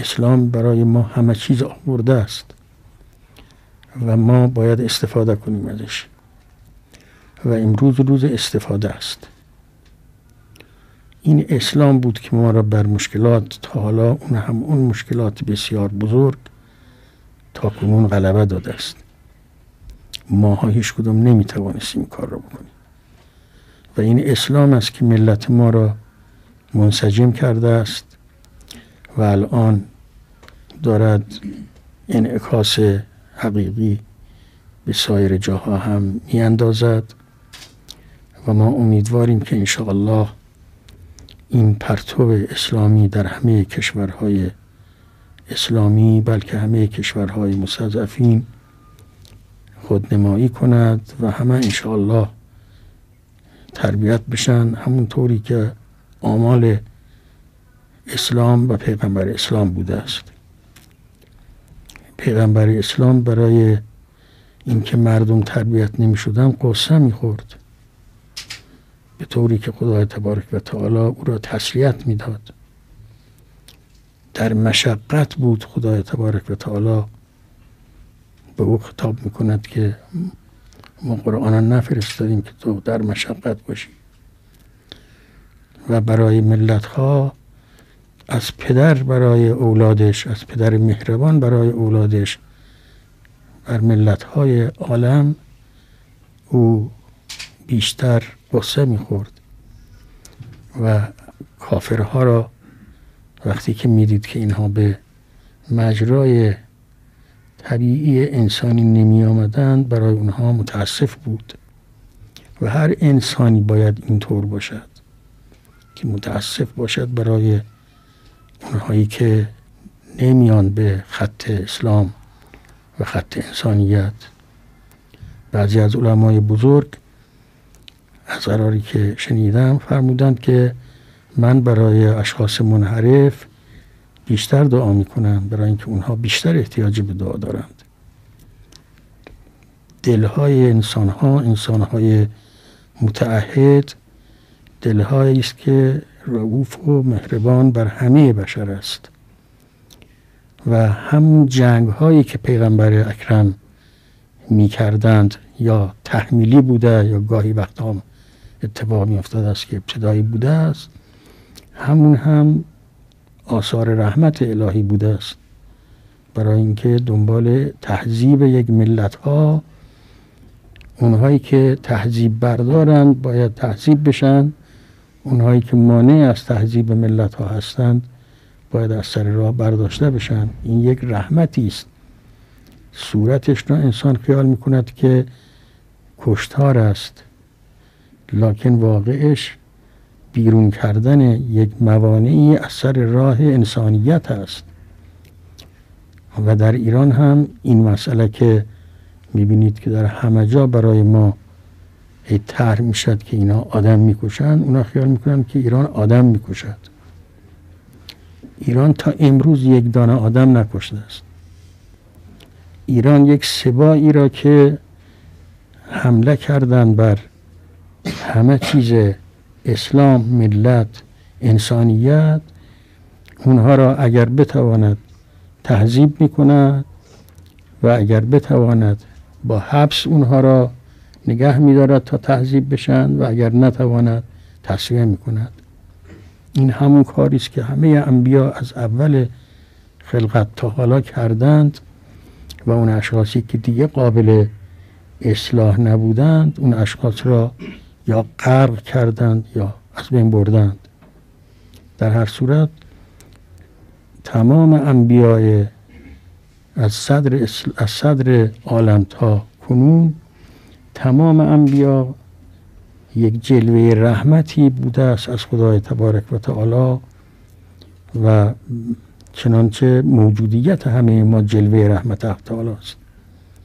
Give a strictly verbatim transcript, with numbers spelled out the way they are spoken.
اسلام برای ما همه چیز آورده است و ما باید استفاده کنیم ازش و امروز روز استفاده است. این اسلام بود که ما را بر مشکلات تا حالا اون هم اون مشکلات بسیار بزرگ تا کنون غلبه داده است. ماها هیچ کدوم نمیتوانستیم این کار را بکنیم و این اسلام است که ملت ما را منسجم کرده است و الان دارد انعکاس حقیقی به سایر جاها هم میاندازد و ما امیدواریم که انشاءالله این پرتو اسلامی در همه کشورهای اسلامی بلکه همه کشورهای مستضعفین خودنمایی کند و همه انشاءالله تربیت بشن همون طوری که آمال اسلام و پیغمبر اسلام بوده است. پیغمبر اسلام برای اینکه مردم تربیت نمی شدن قصه می خورد، به طوری که خدای تبارک و تعالی او را تسلیت می داد. در مشقت بود خدای تبارک و تعالی به او خطاب می کند که ما قرآن نفرستادیم که تو در مشقت باشی. و برای ملت ها از پدر برای اولادش، از پدر مهربان برای اولادش بر ملت های عالم او بیشتر قصه میخورد و کافرها را وقتی که میدید که اینها به مجرای طبیعی انسانی نمی آمدند برای اونها متاسف بود و هر انسانی باید اینطور باشد که متاسف باشد برای اونهایی که نمیان به خط اسلام و خط انسانیت. بعضی از علمای بزرگ از قراری که شنیدم فرمودند که من برای اشخاص منحرف بیشتر دعا میکنم برای اینکه اونها بیشتر احتیاج به دعا دارند. دلهای انسانها انسانهای متعهد دلهایی است که رؤوف و مهربان بر همه بشر است و همون جنگ هایی که پیغمبر اکرم می کردند یا تحمیلی بوده یا گاهی وقتا اتفاق می افتاده است که ابتدایی بوده است، همون هم آثار رحمت الهی بوده است برای اینکه دنبال تهذیب یک ملت ها، اونهایی که تهذیب بردارند باید تهذیب بشن، اونهایی که مانع از تهذیب ملت ها هستند باید از سر راه برداشته بشن. این یک رحمتی است. صورتش را انسان خیال میکند که کشتار است، لکن واقعش بیرون کردن یک موانعی از سر راه انسانیت است. و در ایران هم این مسئله که میبینید که در همه جا برای ما طرح میشد که اینا آدم میکشند، اونا خیال میکنند که ایران آدم میکشد. ایران تا امروز یک دانه آدم نکشته است. ایران یک سبایی را که حمله کردند بر همه چیز اسلام، ملت، انسانیت، اونها را اگر بتواند تهذیب میکند و اگر بتواند با حبس اونها را نگه می‌دارد تا تهذیب بشن و اگر نتواند تصفیه می‌کند. این همون کاری است که همه انبیا از اول خلقت تا حالا کردند و اون اشخاصی که دیگه قابل اصلاح نبودند اون اشخاص را یا غرق کردند یا از بین بردند. در هر صورت تمام انبیای از صدر از صدر عالم تا کنون تمام انبیا یک جلوه رحمتی بوده است از خدای تبارک و تعالی و چنانچه موجودیت همه ما جلوه رحمت تعالی است.